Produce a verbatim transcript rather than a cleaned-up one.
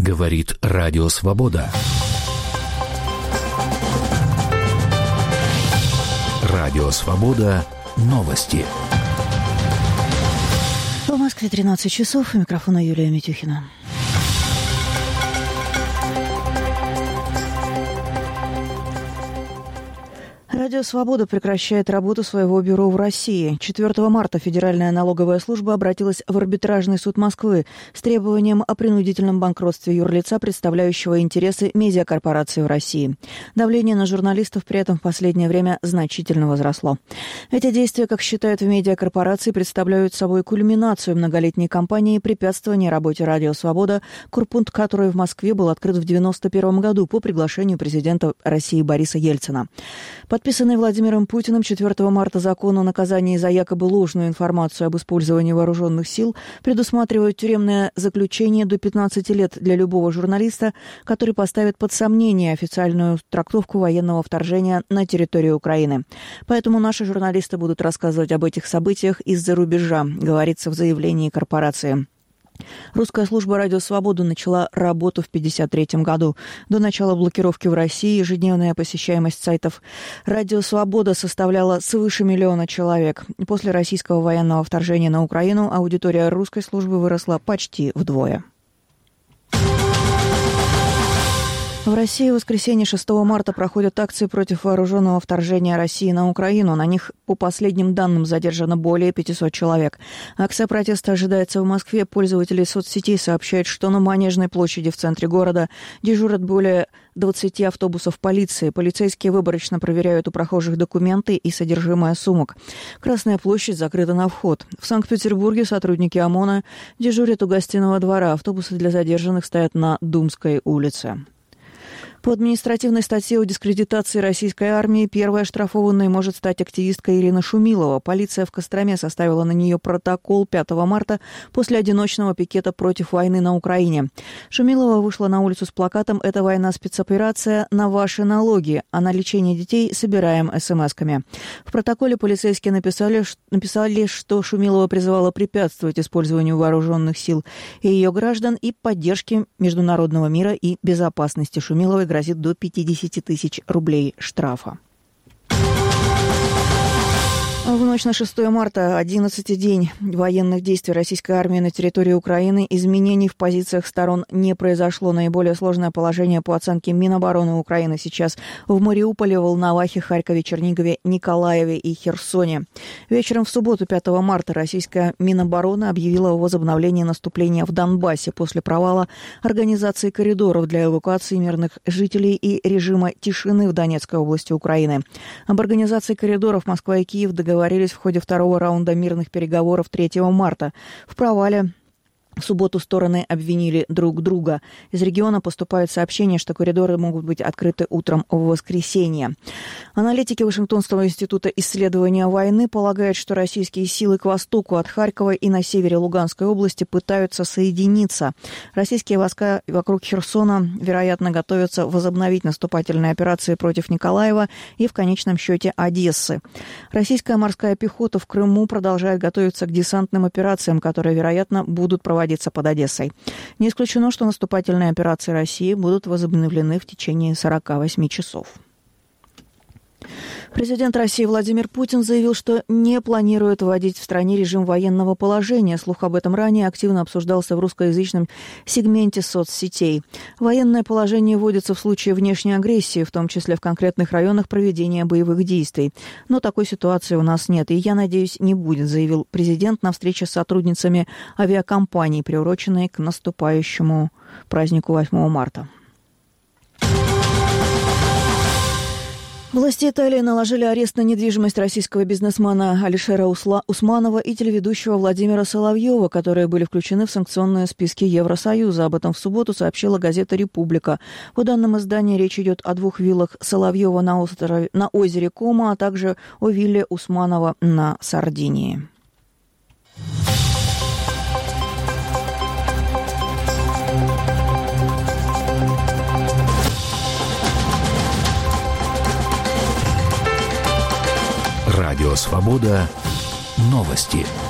Говорит Радио Свобода. Радио Свобода. Новости. В Москве тринадцать часов. У микрофона Юлия Митюхина. Радио «Свобода» прекращает работу своего бюро в России. четвёртого марта Федеральная налоговая служба обратилась в арбитражный суд Москвы с требованием о принудительном банкротстве юрлица, представляющего интересы медиакорпорации в России. Давление на журналистов при этом в последнее время значительно возросло. Эти действия, как считают в медиакорпорации, представляют собой кульминацию многолетней кампании препятствования работе «Радио «Свобода», курпункт которой в Москве был открыт в девяносто первом году по приглашению президента России Бориса Ельцина. Подписанный Владимиром Путиным четвёртого марта закон о наказании за якобы ложную информацию об использовании вооруженных сил предусматривает тюремное заключение до пятнадцати лет для любого журналиста, который поставит под сомнение официальную трактовку военного вторжения на территорию Украины. Поэтому наши журналисты будут рассказывать об этих событиях из-за рубежа, говорится в заявлении корпорации. Русская служба «Радио Свобода» начала работу в пятьдесят третьем году. До начала блокировки в России ежедневная посещаемость сайтов «Радио Свобода» составляла свыше миллиона человек. После российского военного вторжения на Украину аудитория русской службы выросла почти вдвое. В России в воскресенье шестого марта проходят акции против вооруженного вторжения России на Украину. На них, по последним данным, задержано более пятисот человек. Акция протеста ожидается в Москве. Пользователи соцсетей сообщают, что на Манежной площади в центре города дежурят более двадцати автобусов полиции. Полицейские выборочно проверяют у прохожих документы и содержимое сумок. Красная площадь закрыта на вход. В Санкт-Петербурге сотрудники ОМОНа дежурят у Гостиного двора. Автобусы для задержанных стоят на Думской улице. По административной статье о дискредитации российской армии первой оштрафованной может стать активистка Ирина Шумилова. Полиция в Костроме составила на нее протокол пятого марта после одиночного пикета против войны на Украине. Шумилова вышла на улицу с плакатом «Это война, спецоперация на ваши налоги, а на лечение детей собираем эс-эм-эсками». В протоколе полицейские написали, написали, что Шумилова призывала препятствовать использованию вооруженных сил и ее граждан и поддержке международного мира и безопасности. Шумиловой грозит до пятидесяти тысяч рублей штрафа. В ночь на шестое марта, одиннадцатый день военных действий российской армии на территории Украины, изменений в позициях сторон не произошло. Наиболее сложное положение, по оценке Минобороны Украины, сейчас в Мариуполе, Волновахе, Харькове, Чернигове, Николаеве и Херсоне. Вечером в субботу, пятого марта, российская Минобороны объявила о возобновлении наступления в Донбассе после провала организации коридоров для эвакуации мирных жителей и режима тишины в Донецкой области Украины. Об организации коридоров Москва и Киев договорились Договорились в ходе второго раунда мирных переговоров третьего марта. В провале в субботу стороны обвинили друг друга. Из региона поступают сообщения, что коридоры могут быть открыты утром в воскресенье. Аналитики Вашингтонского института исследования войны полагают, что российские силы к востоку от Харькова и на севере Луганской области пытаются соединиться. Российские войска вокруг Херсона, вероятно, готовятся возобновить наступательные операции против Николаева и, в конечном счете, Одессы. Российская морская пехота в Крыму продолжает готовиться к десантным операциям, которые, вероятно, будут проводиться под Одессой. Не исключено, что наступательные операции России будут возобновлены в течение сорока восьми часов. Президент России Владимир Путин заявил, что не планирует вводить в стране режим военного положения. Слух об этом ранее активно обсуждался в русскоязычном сегменте соцсетей. Военное положение вводится в случае внешней агрессии, в том числе в конкретных районах проведения боевых действий. Но такой ситуации у нас нет, и, я надеюсь, не будет, заявил президент на встрече с сотрудницами авиакомпаний, приуроченной к наступающему празднику восьмого марта. Власти Италии наложили арест на недвижимость российского бизнесмена Алишера Усманова и телеведущего Владимира Соловьева, которые были включены в санкционные списки Евросоюза. Об этом в субботу сообщила газета «Република». По данным издания, речь идет о двух виллах Соловьева на, острове, на озере Кома, а также о вилле Усманова на Сардинии. Радио «Свобода». Новости.